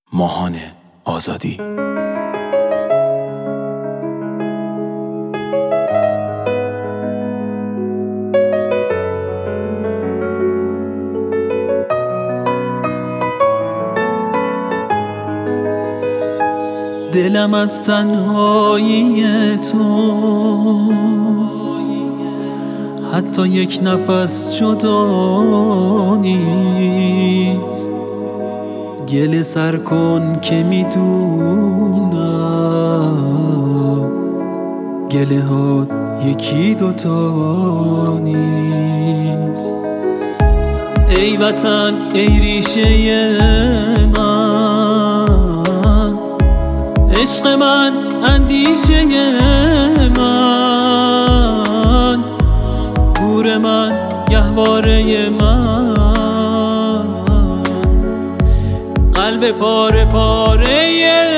ماهان آزادی. دلم از تنهایی تو حتی یک نفس جدا نیست. گله سر کن که میدونم گله ها یکی دوتا نیست. ای وطن ای ریشه من، عشق من اندیشه من، گور من گهواره من، قلب پاره پاره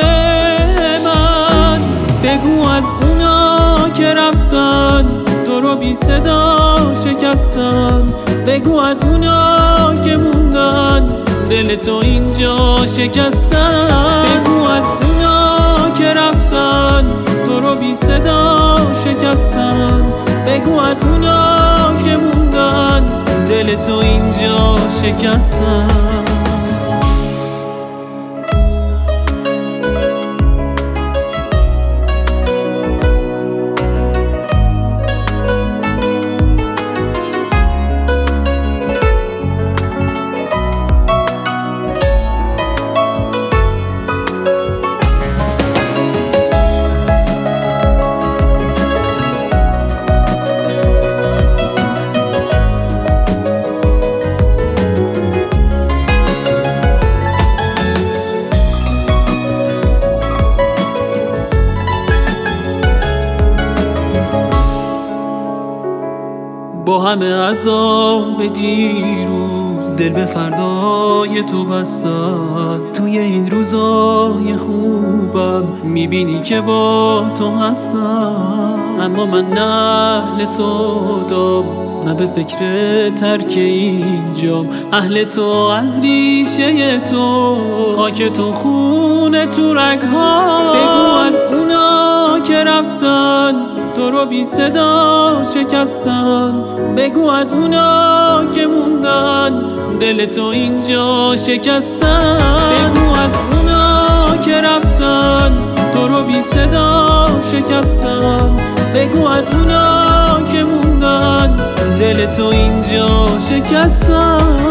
من. بگو از اونا که رفتن تو رو بی صدا شکستن، بگو از اونا که موندن دل تو اینجا شکستن، بگو از اونا که رفتن تو رو بی صدا شکستن، بگو از اونا که موندن دل تو اینجا شکستن. با همه عذاب دیروز دل به فردای تو بستم، توی این روزای خوبم میبینی که با تو هستم. اما من نه اهل سودام نه به فکر ترک اینجام، اهل تو از ریشه تو، خاک تو خون تو رگ‌ها. بگو از اونا که رفتن تو رو بی صدا شکستن، بگو از اونا که موندن دل تو اینجا شکستن، بگو از اونا که رفتن تو رو بی صدا شکستن، بگو از اونا که موندن دل تو اینجا شکستن.